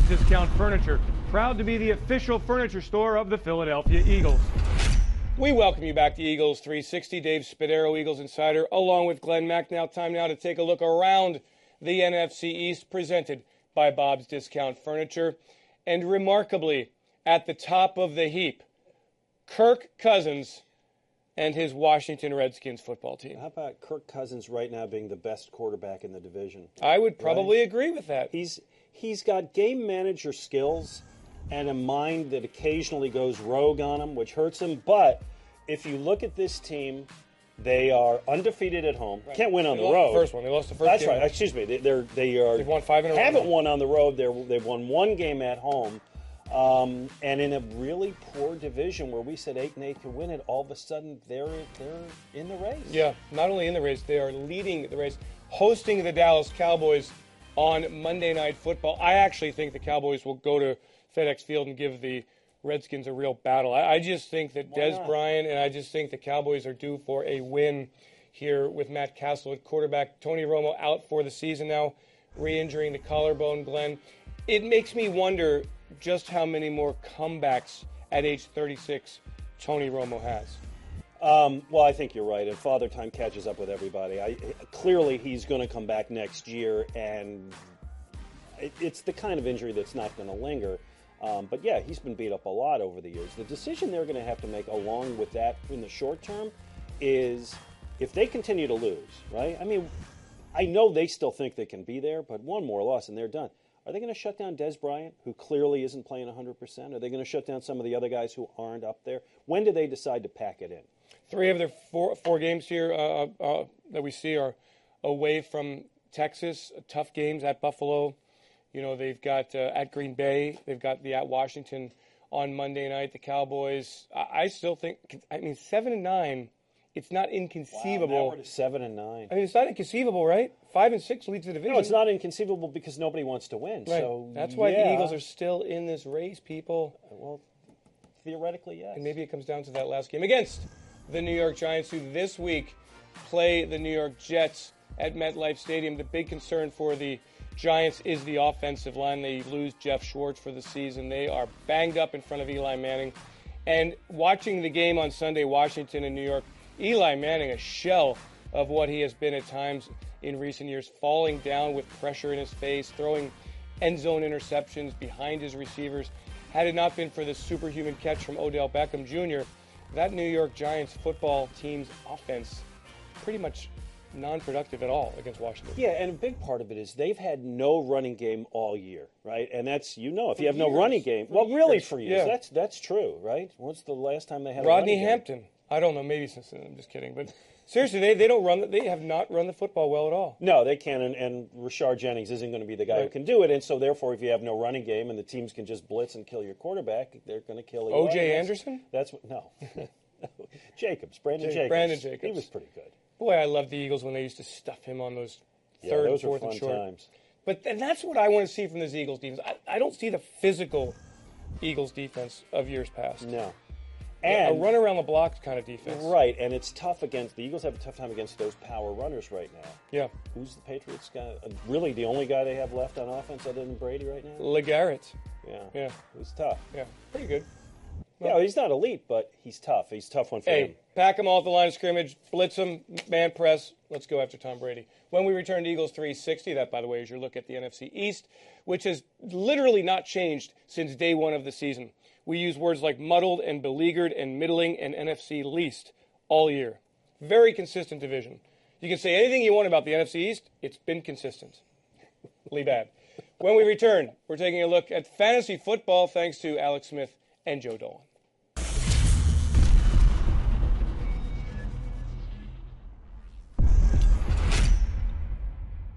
Discount Furniture, proud to be the official furniture store of the Philadelphia Eagles. We welcome you back to Eagles 360. Dave Spadaro, Eagles Insider, along with Glenn Mack. Time now to take a look around the NFC East, presented by Bob's Discount Furniture. And remarkably, at the top of the heap, Kirk Cousins and his Washington Redskins football team. How about Kirk Cousins right now being the best quarterback in the division? I would probably agree with that. He's got game manager skills and a mind that occasionally goes rogue on him, which hurts him. But if you look at this team, they are undefeated at home. Right. Can't win on the road. The first one. They lost the first That's game. right. Excuse me. They've won 5 in a row. Haven't won on the road. They've won one game at home. And in a really poor division where we said 8-8 could win it, all of a sudden they're in the race. Yeah, not only in the race, they are leading the race, hosting the Dallas Cowboys on Monday Night Football. I actually think the Cowboys will go to FedEx Field and give the Redskins a real battle. I just think that Des Bryant and I just think the Cowboys are due for a win here with Matt Castle at quarterback. Tony Romo out for the season now, re-injuring the collarbone, Glenn. It makes me wonder just how many more comebacks at age 36 Tony Romo has. Well, I think you're right, and Father Time catches up with everybody. Clearly, he's going to come back next year, and it's the kind of injury that's not going to linger. But yeah, he's been beat up a lot over the years. The decision they're going to have to make along with that in the short term is if they continue to lose, right? I mean, I know they still think they can be there, but one more loss and they're done. Are they going to shut down Des Bryant, who clearly isn't playing 100%? Are they going to shut down some of the other guys who aren't up there? When do they decide to pack it in? 3 of their four games here that we see are away from Texas. Tough games at Buffalo. You know, they've got at Green Bay. They've got the at Washington on Monday night. The Cowboys. I still think. I mean, 7-9. It's not inconceivable. Wow, now we're to 7-9. I mean, it's not inconceivable, right? 5-6 leads the division. No, it's not inconceivable because nobody wants to win. Right. So that's why the Eagles are still in this race, people. Well, theoretically, yes. And maybe it comes down to that last game against the New York Giants, who this week play the New York Jets at MetLife Stadium. The big concern for the Giants is the offensive line. They lose Jeff Schwartz for the season. They are banged up in front of Eli Manning. And watching the game on Sunday, Washington and New York, Eli Manning, a shell of what he has been at times in recent years, falling down with pressure in his face, throwing end zone interceptions behind his receivers. Had it not been for the superhuman catch from Odell Beckham Jr., that New York Giants football team's offense pretty much non-productive at all against Washington. Yeah, and a big part of it is they've had no running game all year, right? And that's, if you have no running game, well, really for years, that's true, right? When's the last time they had Rodney a running Hampton. game? I don't know, maybe since then, I'm just kidding. But seriously, they have not run the football well at all. No, they can't, and Rashard Jennings isn't going to be the guy who can do it, and so therefore if you have no running game and the teams can just blitz and kill your quarterback, they're going to kill Eli. O.J. Anderson? No. Brandon Jacobs. Brandon Jacobs. He was pretty good. Boy, I loved the Eagles when they used to stuff him on those third and fourth and short. Times. And that's what I want to see from this Eagles defense. I don't see the physical Eagles defense of years past. No. And a run around the block kind of defense. Right, and it's tough against, the Eagles have a tough time against those power runners right now. Yeah. Who's the Patriots guy? Really the only guy they have left on offense other than Brady right now? LeGarrette. Yeah. It's tough. Yeah, pretty good. Well, he's not elite, but he's tough. He's a tough one for him. Pack them all at the line of scrimmage, blitz them, man press. Let's go after Tom Brady. When we return to Eagles 360, that, by the way, is your look at the NFC East, which has literally not changed since day one of the season. We use words like muddled and beleaguered and middling and NFC least all year. Very consistent division. You can say anything you want about the NFC East. It's been consistent. Lee bad. When we return, we're taking a look at fantasy football thanks to Alex Smith and Joe Dolan.